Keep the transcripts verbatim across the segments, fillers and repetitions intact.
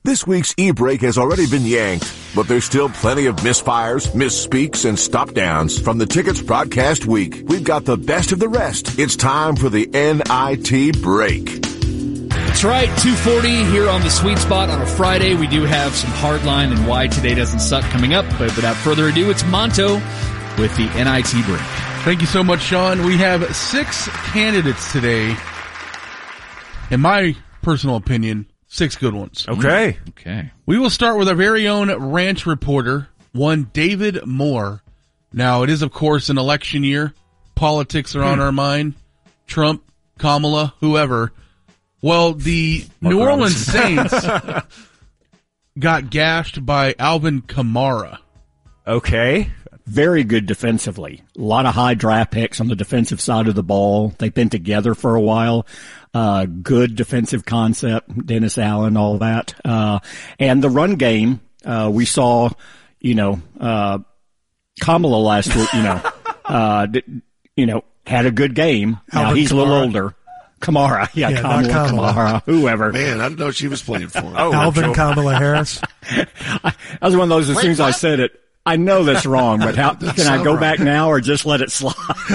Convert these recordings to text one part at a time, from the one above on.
This week's e-break has already been yanked, but there's still plenty of misfires, misspeaks, and stop-downs from the Tickets broadcast week. We've got the best of the rest. It's time for the N I T break. That's right, two forty here on the Sweet Spot on a Friday. We do have some Hardline and Why Today Doesn't Suck coming up, but without further ado, it's Monto with the N I T break. Thank you so much, Sean. We have six candidates today. In my personal opinion, six good ones. Okay. Okay. We will start with our very own ranch reporter, one David Moore. Now, it is, of course, an election year. Politics are on our mind. Trump, Kamala, whoever. Well, the Mark New Robinson. Orleans Saints got gashed by Alvin Kamara. Okay. Very good defensively. A lot of high draft picks on the defensive side of the ball. They've been together for a while. Uh, good defensive concept, Dennis Allen, all that. Uh, and the run game, uh, we saw, you know, uh, Kamala last week, you know, uh, d- you know, had a good game. Now Alvin he's Kamara. a little older. Kamara. Yeah, Yeah, Kamala, not Kamala. Kamara, whoever. Man, I didn't know she was playing for him. Oh, Alvin Joe. Kamala Harris. That was one of those, as soon as I said it, I know that's wrong, but how can I sound go right. back now or just let it slide?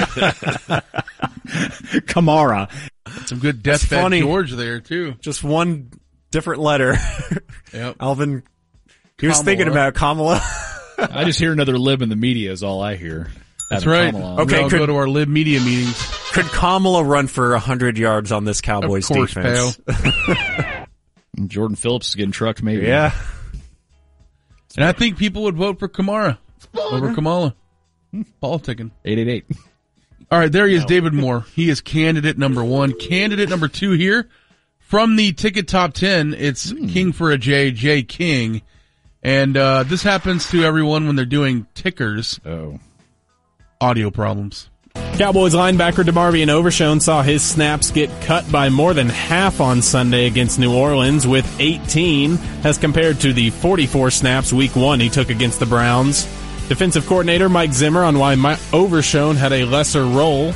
Kamara. Some good deathbed funny. George there, too. Just one different letter. Yep. Alvin, he was Kamala. thinking about Kamala. I just hear another lib in the media is all I hear. That's Having right. Kamala on. Okay, We all could- go to our Lib Media meetings. Could Kamala run for one hundred yards on this Cowboys Of course, defense? pal. Jordan Phillips is getting trucked maybe. Yeah. And I think people would vote for Kamara over Kamala. Politicking. eight eight eight. All right, there he is, David Moore. He is candidate number one. Candidate number two here from the Ticket Top ten. It's King for a J, J King. And uh, this happens to everyone when they're doing tickers. Oh. Audio problems. Cowboys linebacker DeMarvion Overshone saw his snaps get cut by more than half on Sunday against New Orleans with eighteen as compared to the forty-four snaps week one he took against the Browns. Defensive coordinator Mike Zimmer on why My- Overshone had a lesser role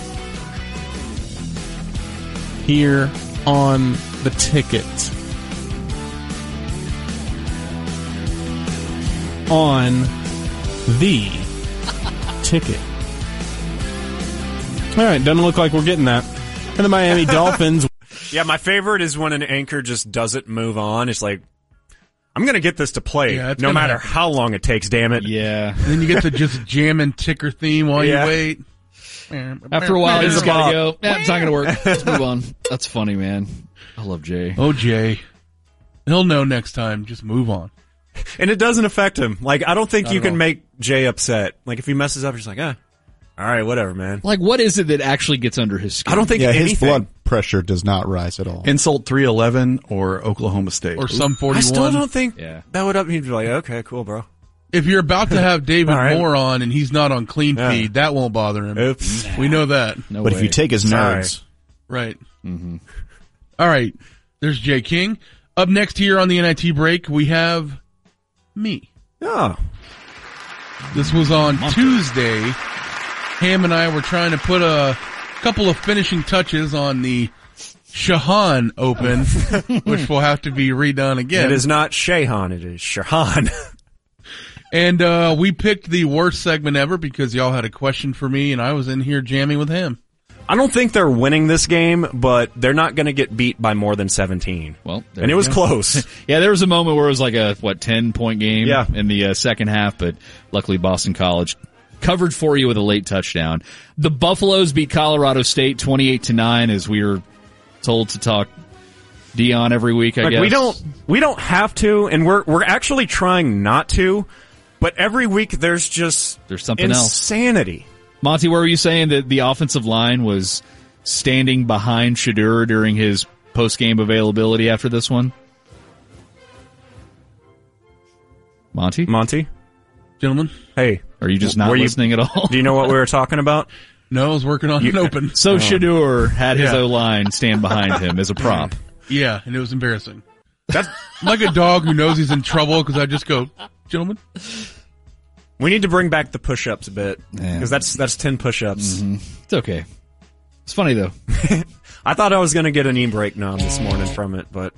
here on the ticket. On the ticket. All right, doesn't look like we're getting that. And the Miami Dolphins. Yeah, my favorite is when an anchor just doesn't move on. It's like, I'm going to get this to play Yeah, it's no gonna matter happen. how long it takes, damn it. Yeah. And then you get the just jamming ticker theme while Yeah. you wait. After a while, you It's just about- gotta go. Nah, it's not gonna work. Let's move on. That's funny, man. I love Jay. Oh, Jay. He'll know next time. Just move on. And it doesn't affect him. Like, I don't think Not you at can all. make Jay upset. Like, if he messes up, you're just like, ah, all right, whatever, man. Like, what is it that actually gets under his skin? I don't think Yeah, anything. his blood pressure does not rise at all. Insult three eleven or Oklahoma State. Or some I forty-one. still don't think Yeah. that would up. He'd be like, okay, cool, bro. If you're about to have David All right. Moore on and he's not on clean Yeah. feed, that won't bother him. Oops. We know that. No but way. if you take his Sorry. nerds, Right. Mm-hmm. All right. There's Jay King. Up next here on the N I T break, we have me. Oh. This was on Tuesday. Ham and I were trying to put a couple of finishing touches on the Shahan Open, which will have to be redone again. It is not Shahan, it is Shahan. And uh, we picked the worst segment ever because y'all had a question for me, and I was in here jamming with him. I don't think they're winning this game, but they're not going to get beat by more than seventeen. Well, there and it you was go. close. Yeah, there was a moment where it was like a, what, ten-point game Yeah. in the uh, second half, but luckily Boston College covered for you with a late touchdown. The Buffaloes beat Colorado State twenty-eight to nine, as we were told to talk Dion every week, I Like, guess. we don't we don't have to, and we're we're actually trying not to, but every week there's just There's something else. insanity. Monty, what were you saying that the offensive line was standing behind Shadur during his post-game availability after this one? Monty? Monty? Gentlemen? Hey. Are you just not were you- listening at all? Do you know what we were talking about? No, I was working on an open. So Shadur had his Yeah. O-line stand behind him as a prop. Yeah, and it was embarrassing. That's I'm like a dog who knows he's in trouble because I just go, gentlemen. We need to bring back the push-ups a bit, Yeah. because that's that's ten push-ups. Mm-hmm. It's okay. It's funny, though. I thought I was going to get an e-break nom this morning from it, but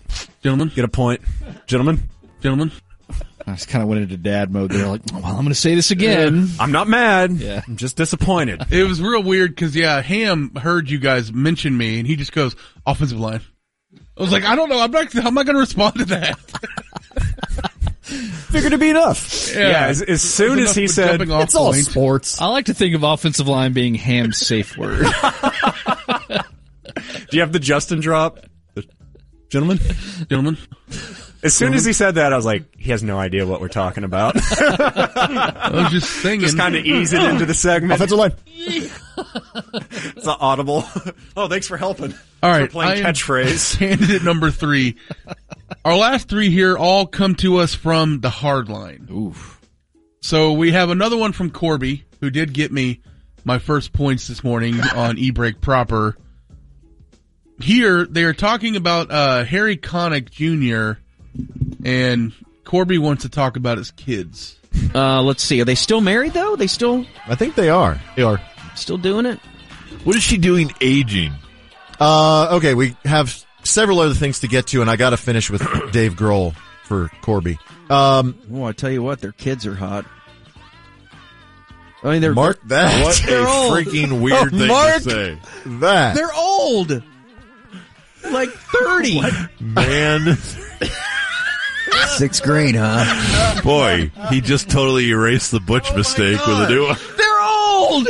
Gentlemen? Get a point. Gentlemen? Gentlemen? I just kind of went into dad mode there, like, well, I'm going to say this again. I'm not mad. Yeah. I'm just disappointed. It was real weird because, yeah, Ham heard you guys mention me, and he just goes, offensive line. I was like, I don't know. I'm not, how am I going to respond to that? Figured it'd be enough. Yeah, Yeah, as, as soon as enough he with said, jumping off It's all point. sports. I like to think of offensive line being Ham's safe word. do you have the Justin drop? Gentlemen? Gentlemen? As soon as he said that, I was like, he has no idea what we're talking about. I was just singing. Just kind of ease it into the segment. Offensive line. It's not audible. Oh, thanks for helping. All right, For playing I am catchphrase. Candidate number three. Our last three here all come to us from the hard line. Oof. So we have another one from Corby, who did get me my first points this morning on E-Break proper. Here, they are talking about uh, Harry Connick Junior, and Corby wants to talk about his kids. Uh, let's see. Are they still married, though? They still I think they are. They are. still doing it? What is she doing aging? Uh, okay, we have several other things to get to, and I got to finish with Dave Grohl for Corby. Um, Oh, I tell you what, their kids are hot. I mean, they're mark that. What a They're old. freaking weird Oh, thing Mark. to say. That. they're old. Like thirty. Man, Sixth grade, huh? boy, he just totally erased the Butch mistake with a new one. They're old.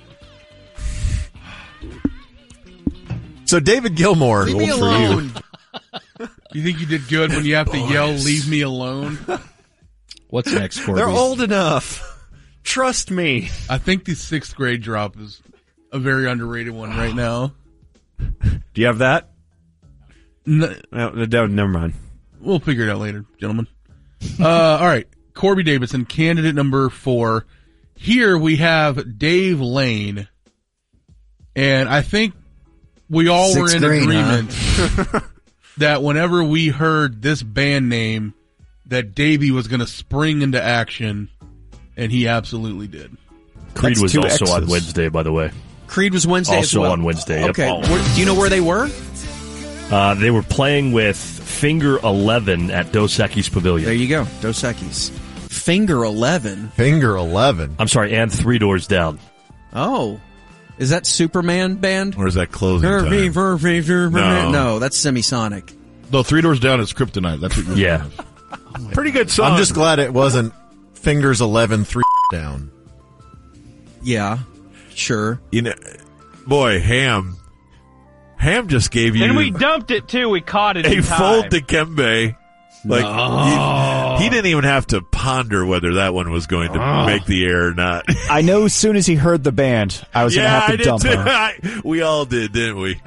So David Gilmour. Leave me old for you. alone. You think you did good when you have to yell, leave me alone? What's next, Corby? They're old enough. Trust me. I think the sixth grade drop is a very underrated one right now. Do you have that? N- No, no, never mind. We'll figure it out later, gentlemen. Uh, all right. Corby Davidson, candidate number four. Here we have Dave Lane. And I think we all Sixth were in grade, agreement that whenever we heard this band name, that Davey was going to spring into action, and he absolutely did. Creed That's was two also on X's. Wednesday, by the way. Creed was Wednesday as Also well. on Wednesday, yep. Okay. Where, do you know where they were? Uh, they were playing with Finger eleven at Dos Equis Pavilion. There you go. Dos Equis. Finger eleven. Finger eleven. I'm sorry, and Three Doors Down. Oh. Is that Superman band? Or is that closing time? No. No. no, that's Semisonic. No, Three Doors Down is Kryptonite. That's what you're Yeah. thinking of. Pretty good song. I'm just glad it wasn't Fingers eleven, three down. Yeah. Sure. You know, boy, Ham. Ham just gave you And we dumped it too. We caught it a in full time. Dikembe. Like he, he didn't even have to ponder whether that one was going to make the air or not. I know as soon as he heard the band, I was yeah, going to have to I did dump too. him. I, we all did, didn't we?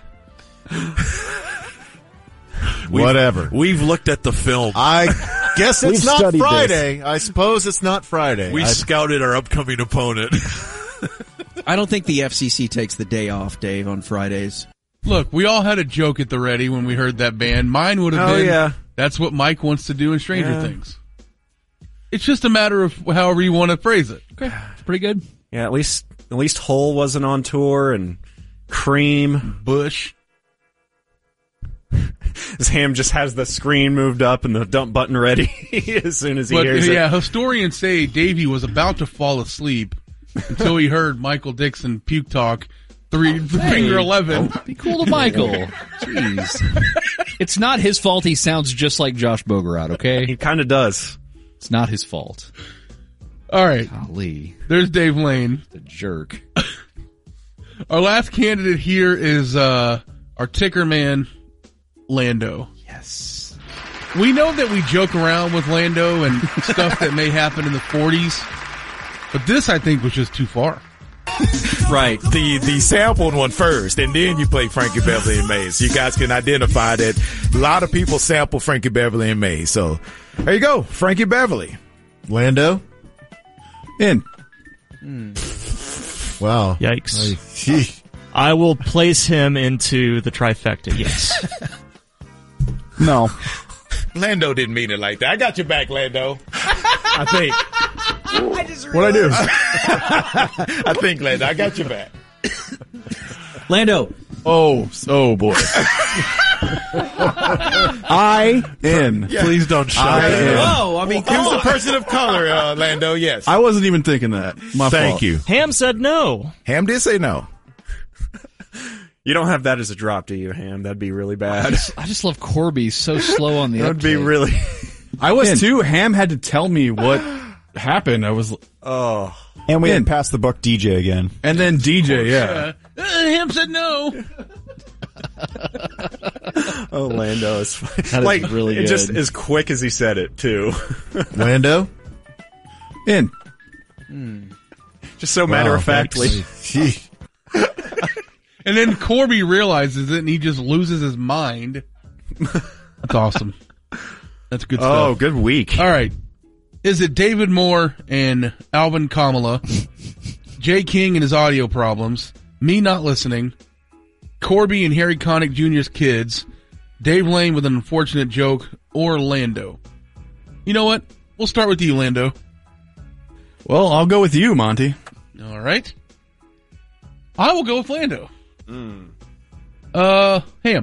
We've- Whatever. We've looked at the film. I guess it's We've not studied Friday. I suppose it's not Friday. we I, scouted our upcoming opponent. I don't think the F C C takes the day off, Dave, on Fridays. Look, we all had a joke at the ready when we heard that band. Mine would have Oh, been, yeah. that's what Mike wants to do in Stranger Yeah. Things. It's just a matter of however you want to phrase it. Okay, it's pretty good. Yeah, at least at least Hole wasn't on tour and Cream. Bush. His Ham just has the screen moved up and the dump button ready as soon as he But hears yeah, it. historians say Davey was about to fall asleep until he heard Michael Dixon puke talk three finger eleven. Be cool to Michael. Jeez. It's not his fault he sounds just like Josh Bogorod, okay? He kind of does. It's not his fault. All right, Golly. there's Dave Lane. The jerk. Our last candidate here is uh, our ticker man, Lando. Yes. We know that we joke around with Lando and stuff that may happen in the forties, but this I think was just too far. Right. The the sampled one first, and then you play Frankie Beverly and Mays. You guys can identify that a lot of people sample Frankie Beverly and Mays. So there you go, Frankie Beverly. Lando? In. Wow. Yikes. I will place him into the trifecta, yes. No. Lando didn't mean it like that. I got your back, Lando. I think. What'd I do? I think, Lando, I got your back. Lando. Oh, oh boy. I in. Yeah. Please don't shout I that am. out. Whoa, I mean, He was a person of color, uh, Lando, yes. I wasn't even thinking that. My Thank fault. you. Ham said no. Ham did say no. You don't have that as a drop, do you, Ham? That'd be really bad. I just love Corby. So slow on the That would be uptake. really. I was too. Ham had to tell me what happened. I was, Oh. and we didn't pass the buck D J again. and then D J, yeah. Uh, Ham said no. Oh, Lando is funny. That is like, really it just good. as quick as he said it, too. Lando? In. Just so matter of Wow, factly. Gee. And then Corby realizes it, and he just loses his mind. That's awesome. That's good stuff. Oh, good week. All right. Is it David Moore and Alvin Kamala, Jay King and his audio problems, me not listening, Corby and Harry Connick Junior's kids, Dave Lane with an unfortunate joke, or Lando? You know what? We'll start with you, Lando. Well, I'll go with you, Monty. All right. I will go with Lando. Uh, Ham.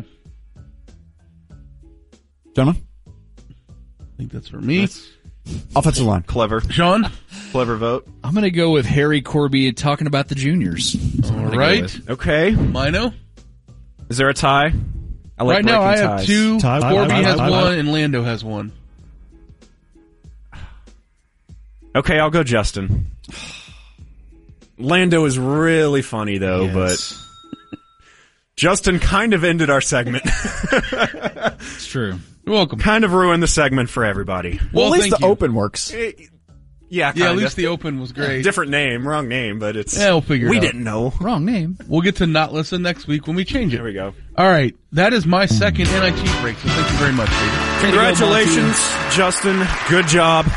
Jonah? I think that's for me. Offensive line. Clever. Sean? Clever vote. I'm going to go with Harry Corby talking about the juniors. That's what I'm All gonna go right. with. Okay. Mino? Is there a tie? I like Right now, I breaking have ties. two. Tie, tie, Corby tie, has tie, tie. one, and Lando has one. Okay, I'll go Justin. Lando is really funny, though, Yes. but Justin kind of ended our segment. It's true. You're welcome. Kind of ruined the segment for everybody. Well, at least thank the you. open works. Eh, Yeah, Yeah, kinda. at least the open was great. Different name, wrong name, but it's... Yeah, we'll figure it We out. didn't know. Wrong name. We'll get to not listen next week when we change it. There we go. All right. That is my second N I T break, so thank you very much, David. Congratulations, Justin. Good job.